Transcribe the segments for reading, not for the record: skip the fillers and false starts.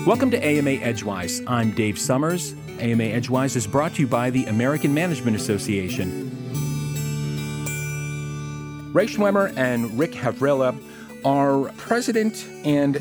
Welcome to AMA Edgewise. I'm Dave Summers. AMA Edgewise is brought to you by the American Management Association. Ray Schwemmer and Rick Havrilla are president and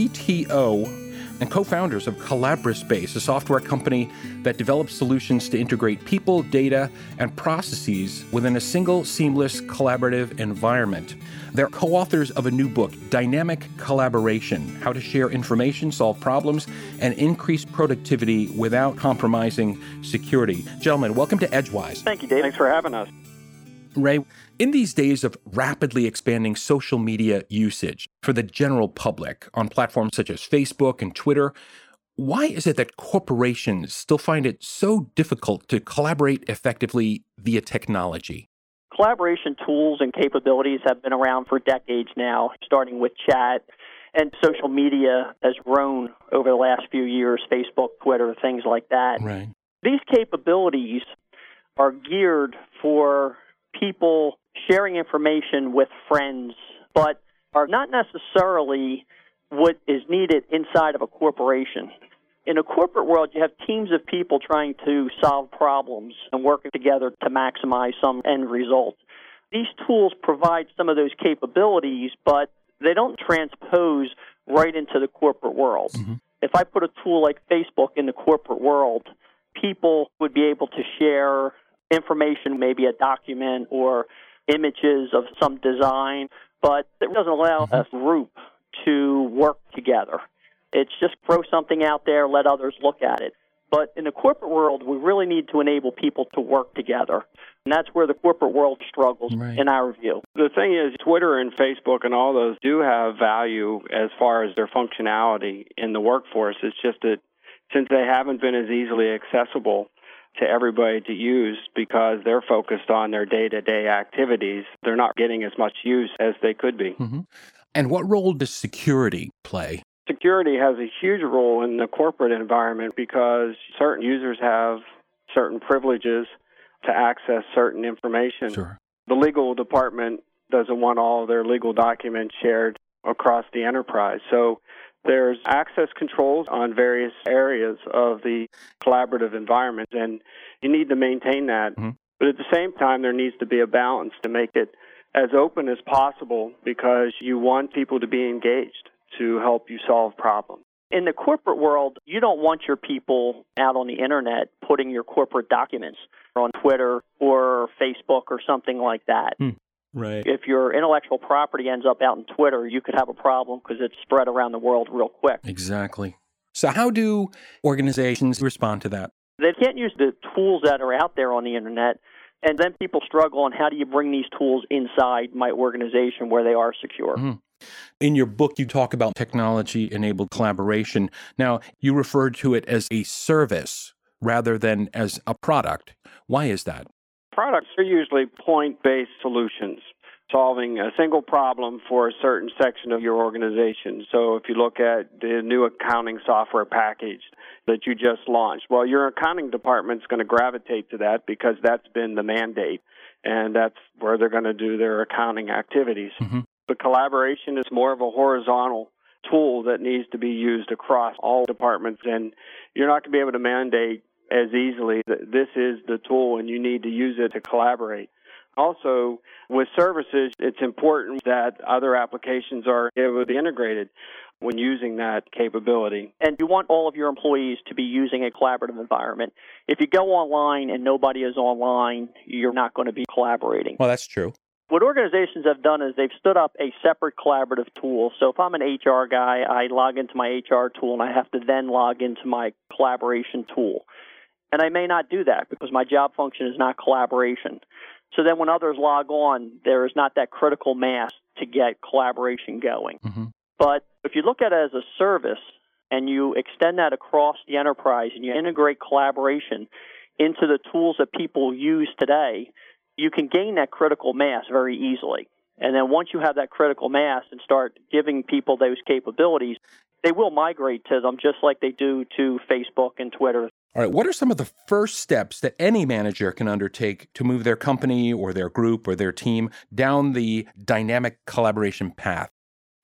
CTO and co-founders of Collaboraspace, a software company that develops solutions to integrate people, data, and processes within a single, seamless, collaborative environment. They're co-authors of a new book, Dynamic Collaboration: How to Share Information, Solve Problems, and Increase Productivity Without Compromising Security. Gentlemen, welcome to Edgewise. Thank you, Dave. Thanks for having us. Ray, in these days of rapidly expanding social media usage for the general public on platforms such as Facebook and Twitter, why is it that corporations still find it so difficult to collaborate effectively via technology? Collaboration tools and capabilities have been around for decades now, starting with chat, and social media has grown over the last few years, Facebook, Twitter, things like that. Right. These capabilities are geared for people sharing information with friends, but are not necessarily what is needed inside of a corporation. In a corporate world, you have teams of people trying to solve problems and working together to maximize some end result. These tools provide some of those capabilities, but they don't transpose right into the corporate world. Mm-hmm. If I put a tool like Facebook in the corporate world, people would be able to share information, maybe a document or images of some design, but it doesn't allow a group to work together. It's just throw something out there, let others look at it. But in the corporate world, we really need to enable people to work together. And that's where the corporate world struggles, in our view. The thing is, Twitter and Facebook and all those do have value as far as their functionality in the workforce. It's just that since they haven't been as easily accessible to everybody to use because they're focused on their day-to-day activities, they're not getting as much use as they could be. Mm-hmm. And what role does security play? Security has a huge role in the corporate environment because certain users have certain privileges to access certain information. Sure. The legal department doesn't want all of their legal documents shared across the enterprise. So there's access controls on various areas of the collaborative environment, and you need to maintain that. Mm-hmm. But at the same time, there needs to be a balance to make it as open as possible because you want people to be engaged to help you solve problems. In the corporate world, you don't want your people out on the internet putting your corporate documents on Twitter or Facebook or something like that. Right. If your intellectual property ends up out on Twitter, you could have a problem because it's spread around the world real quick. Exactly. So how do organizations respond to that? They can't use the tools that are out there on the internet, and then people struggle on how do you bring these tools inside my organization where they are secure. Mm-hmm. In your book, you talk about technology-enabled collaboration. Now, you refer to it as a service rather than as a product. Why is that? Products are usually point-based solutions, solving a single problem for a certain section of your organization. So if you look at the new accounting software package that you just launched, well, your accounting department's going to gravitate to that because that's been the mandate, and that's where they're going to do their accounting activities. Mm-hmm. The collaboration is more of a horizontal tool that needs to be used across all departments, and you're not going to be able to mandate as easily that this is the tool and you need to use it to collaborate. Also, with services, it's important that other applications are able to be integrated when using that capability. And you want all of your employees to be using a collaborative environment. If you go online and nobody is online, you're not going to be collaborating. Well, that's true. What organizations have done is they've stood up a separate collaborative tool. So if I'm an HR guy, I log into my HR tool and I have to then log into my collaboration tool. And I may not do that because my job function is not collaboration. So then when others log on, there is not that critical mass to get collaboration going. Mm-hmm. But if you look at it as a service and you extend that across the enterprise and you integrate collaboration into the tools that people use today, you can gain that critical mass very easily. And then once you have that critical mass and start giving people those capabilities, they will migrate to them just like they do to Facebook and Twitter. All right, what are some of the first steps that any manager can undertake to move their company or their group or their team down the dynamic collaboration path?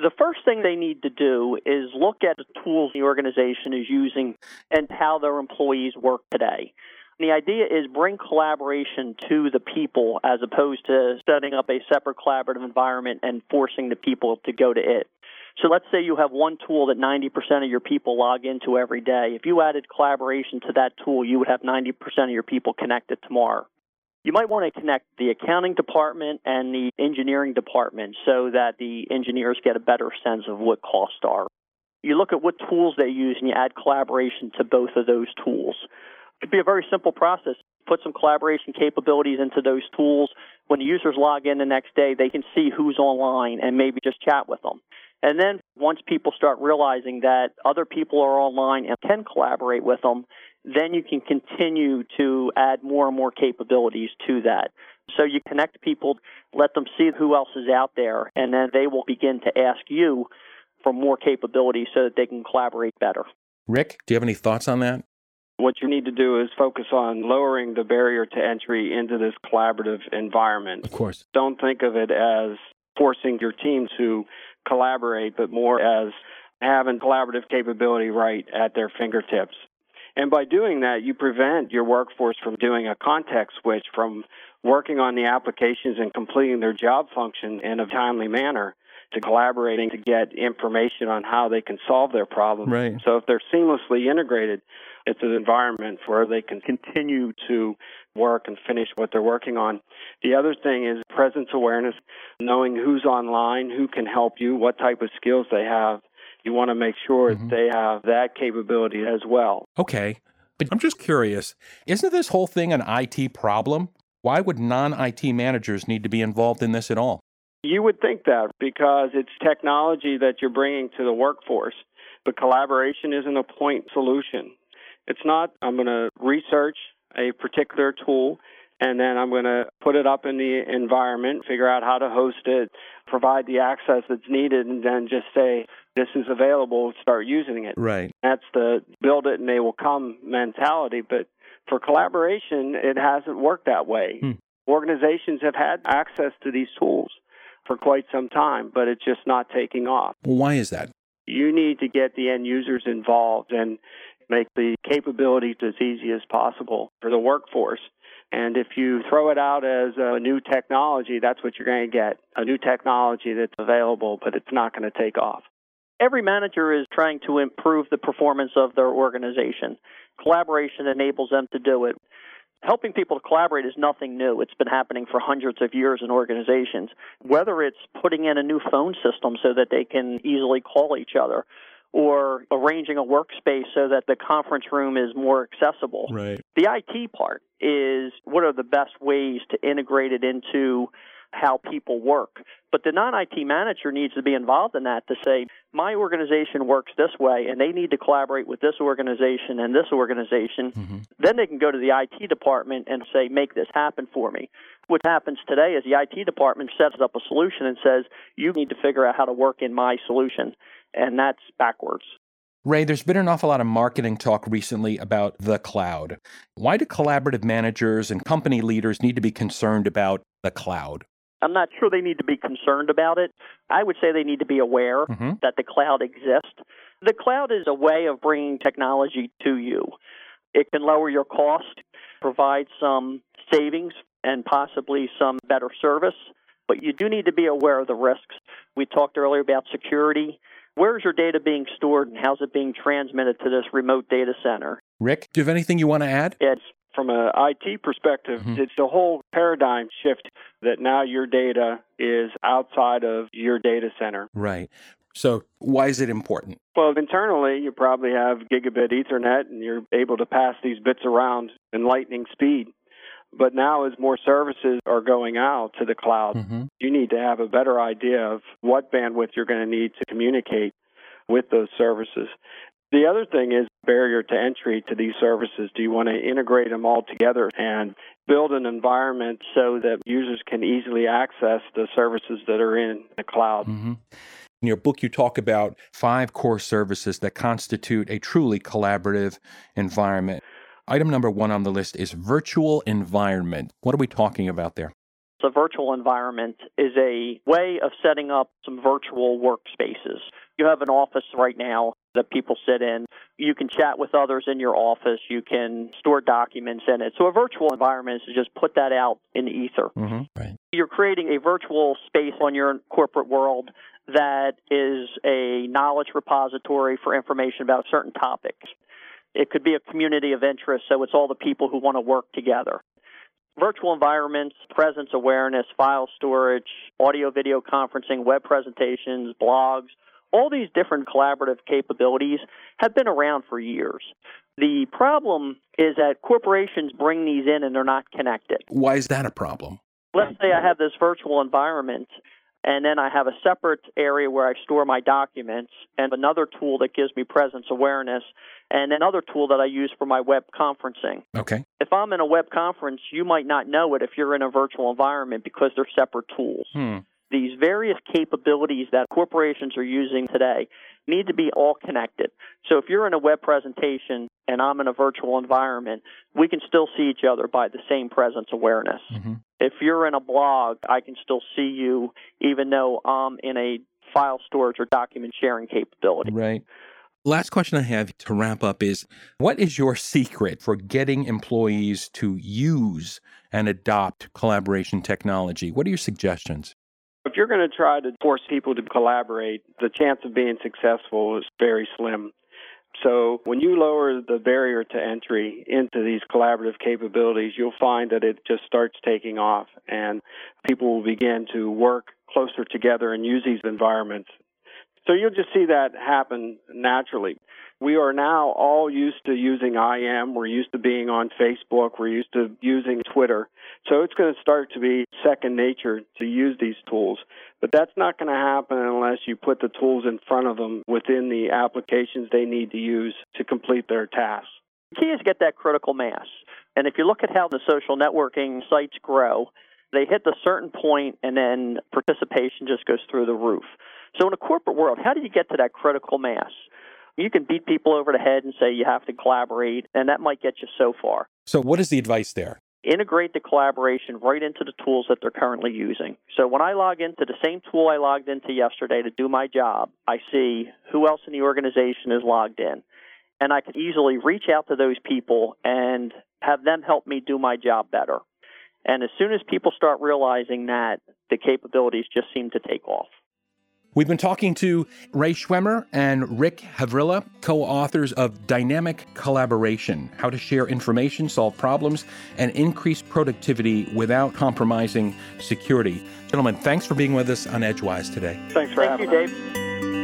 The first thing they need to do is look at the tools the organization is using and how their employees work today. The idea is bring collaboration to the people as opposed to setting up a separate collaborative environment and forcing the people to go to it. So let's say you have one tool that 90% of your people log into every day. If you added collaboration to that tool, you would have 90% of your people connected tomorrow. You might want to connect the accounting department and the engineering department so that the engineers get a better sense of what costs are. You look at what tools they use and you add collaboration to both of those tools. It could be a very simple process. Put some collaboration capabilities into those tools. When the users log in the next day, they can see who's online and maybe just chat with them. And then once people start realizing that other people are online and can collaborate with them, then you can continue to add more and more capabilities to that. So you connect people, let them see who else is out there, and then they will begin to ask you for more capabilities so that they can collaborate better. Rick, do you have any thoughts on that? What you need to do is focus on lowering the barrier to entry into this collaborative environment. Of course. Don't think of it as forcing your team to collaborate, but more as having collaborative capability right at their fingertips. And by doing that, you prevent your workforce from doing a context switch from working on the applications and completing their job function in a timely manner to collaborating to get information on how they can solve their problems. Right. So if they're seamlessly integrated, it's an environment where they can continue to work and finish what they're working on. The other thing is presence awareness, knowing who's online, who can help you, what type of skills they have. You want to make sure that they have that capability as well. Okay, but I'm just curious, isn't this whole thing an IT problem? Why would non-IT managers need to be involved in this at all? You would think that because it's technology that you're bringing to the workforce. But collaboration isn't a point solution. It's not, I'm going to research a particular tool, and then I'm going to put it up in the environment, figure out how to host it, provide the access that's needed, and then just say, this is available, start using it. Right. That's the build it and they will come mentality. But for collaboration, it hasn't worked that way. Organizations have had access to these tools for quite some time, but it's just not taking off. Well, why is that? You need to get the end users involved and make the capabilities as easy as possible for the workforce. And if you throw it out as a new technology, that's what you're going to get, a new technology that's available, but it's not going to take off. Every manager is trying to improve the performance of their organization. Collaboration enables them to do it. Helping people to collaborate is nothing new. It's been happening for hundreds of years in organizations. Whether it's putting in a new phone system so that they can easily call each other, or arranging a workspace so that the conference room is more accessible. Right. The IT part is what are the best ways to integrate it into how people work. But the non-IT manager needs to be involved in that to say, my organization works this way, and they need to collaborate with this organization and this organization. Then they can go to the IT department and say, make this happen for me. What happens today is the IT department sets up a solution and says, you need to figure out how to work in my solution. And that's backwards. Ray, there's been an awful lot of marketing talk recently about the cloud. Why do collaborative managers and company leaders need to be concerned about the cloud? I'm not sure they need to be concerned about it. I would say they need to be aware that the cloud exists. The cloud is a way of bringing technology to you. It can lower your cost, provide some savings, and possibly some better service. But you do need to be aware of the risks. We talked earlier about security. Where's your data being stored and how's it being transmitted to this remote data center? Rick, do you have anything you want to add? It's from an IT perspective, it's a whole paradigm shift that now your data is outside of your data center. Right. So why is it important? Well, internally, you probably have gigabit Ethernet, and you're able to pass these bits around in lightning speed. But now as more services are going out to the cloud, you need to have a better idea of what bandwidth you're going to need to communicate with those services. The other thing is barrier to entry to these services. Do you want to integrate them all together and build an environment so that users can easily access the services that are in the cloud? In your book, you talk about 5 core services that constitute a truly collaborative environment. Item number 1 on the list is virtual environment. What are we talking about there? The virtual environment is a way of setting up some virtual workspaces. You have an office right now that people sit in. You can chat with others in your office. You can store documents in it. So a virtual environment is to just put that out in the ether. Mm-hmm. Right. You're creating a virtual space on your corporate world that is a knowledge repository for information about certain topics. It could be a community of interest, so it's all the people who want to work together. Virtual environments, presence awareness, file storage, audio-video conferencing, web presentations, blogs, all these different collaborative capabilities have been around for years. The problem is that corporations bring these in and they're not connected. Why is that a problem? Let's say I have this virtual environment, and then I have a separate area where I store my documents and another tool that gives me presence awareness and another tool that I use for my web conferencing. Okay. If I'm in a web conference, you might not know it if you're in a virtual environment because they're separate tools. These various capabilities that corporations are using today need to be all connected. So if you're in a web presentation and I'm in a virtual environment, we can still see each other by the same presence awareness. Mm-hmm. If you're in a blog, I can still see you even though I'm in a file storage or document sharing capability. Right. Last question I have to wrap up is, what is your secret for getting employees to use and adopt collaboration technology? What are your suggestions? If you're going to try to force people to collaborate, the chance of being successful is very slim. So when you lower the barrier to entry into these collaborative capabilities, you'll find that it just starts taking off, and people will begin to work closer together and use these environments. So you'll just see that happen naturally. We are now all used to using IM. We're used to being on Facebook. We're used to using Twitter. So it's going to start to be second nature to use these tools. But that's not going to happen unless you put the tools in front of them within the applications they need to use to complete their tasks. The key is to get that critical mass. And if you look at how the social networking sites grow, they hit a certain point and then participation just goes through the roof. So in a corporate world, how do you get to that critical mass? You can beat people over the head and say you have to collaborate, and that might get you so far. So what is the advice there? Integrate the collaboration right into the tools that they're currently using. So when I log into the same tool I logged into yesterday to do my job, I see who else in the organization is logged in. And I can easily reach out to those people and have them help me do my job better. And as soon as people start realizing that, the capabilities just seem to take off. We've been talking to Ray Schwemmer and Rick Havrilla, co-authors of Dynamic Collaboration, How to Share Information, Solve Problems, and Increase Productivity Without Compromising Security. Gentlemen, thanks for being with us on Edgewise today. Thanks for having us. Thank you, Dave.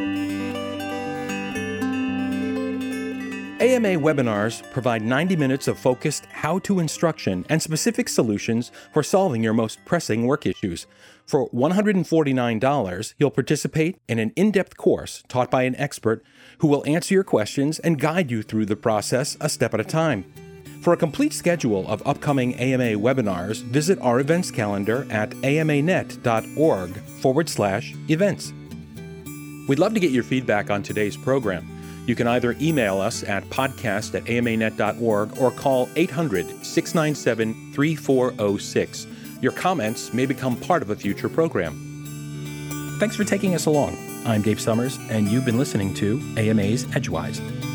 AMA webinars provide 90 minutes of focused how-to instruction and specific solutions for solving your most pressing work issues. For $149, you'll participate in an in-depth course taught by an expert who will answer your questions and guide you through the process a step at a time. For a complete schedule of upcoming AMA webinars, visit our events calendar at amanet.org/events. We'd love to get your feedback on today's program. You can either email us at podcast@amanet.org or call 800-697-3406. Your comments may become part of a future program. Thanks for taking us along. I'm Dave Summers, and you've been listening to AMA's Edgewise.